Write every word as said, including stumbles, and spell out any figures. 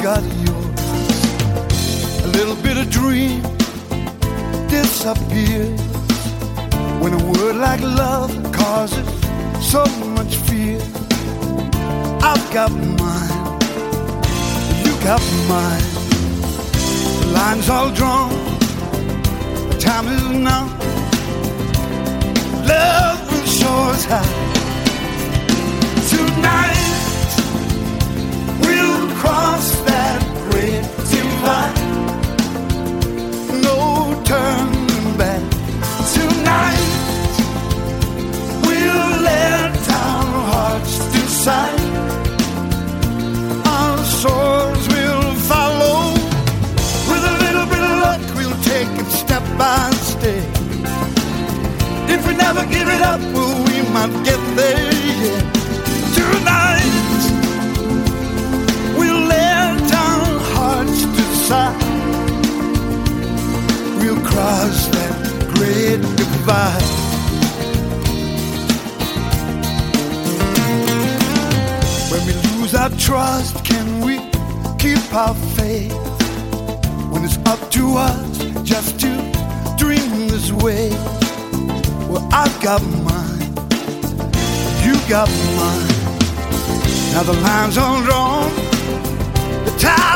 got yours. A little bit of dream disappears when a word like love causes so much fear. I've got mine, you got mine. The line's all drawn, the time is now. Love will show us how. Tonight we'll cross that great divide. No turning back. Tonight we'll let our hearts decide. Our souls will follow. With a little bit of luck, we'll take it step by step. If we never give it up, well, we might get there, yeah. Tonight we'll let our hearts decide. We'll cross that great divide. When we lose our trust, can we keep our faith? When it's up to us just to dream this way. Well, I've got mine, you got mine. Now the line's all drawn, the time